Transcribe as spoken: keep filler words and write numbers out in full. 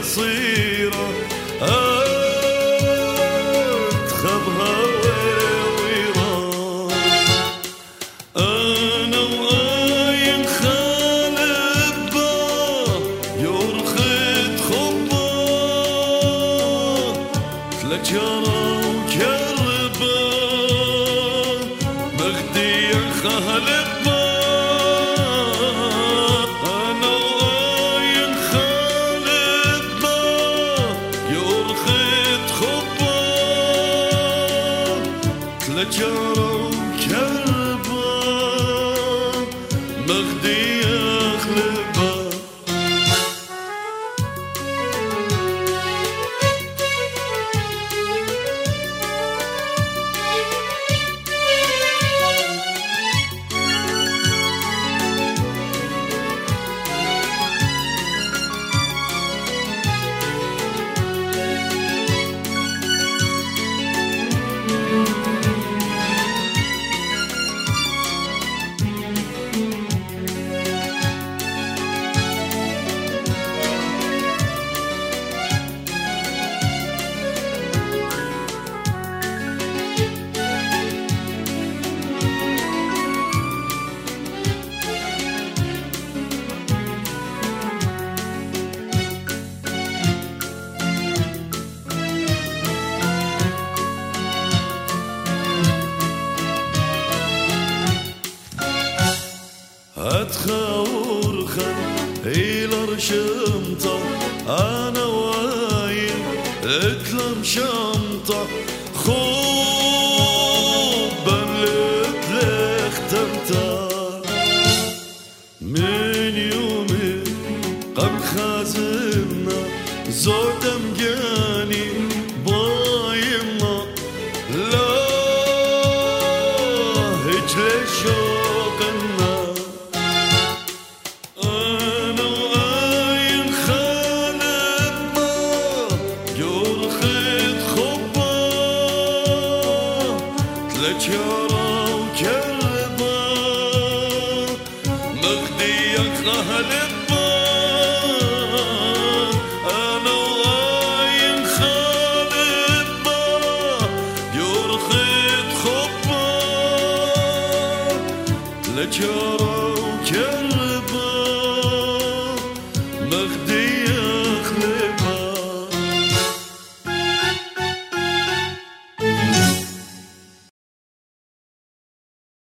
قصيرة أتخبها ويرة أنا وآين خالبة يرخد خبة تلجرة وكربة مغدي خالبة لجارة وكربة مغدي أخلبة أتخور خن إلى رشمطة أنا واين اتلم شمطة خوبا لتلخ تمتا من يومي قم خازمنا زور دمجاني بايمنا لا هجل شوقنا لجارة وكربة مغدي أخلبة أنا وآين خالبة يرخد خبة لجارة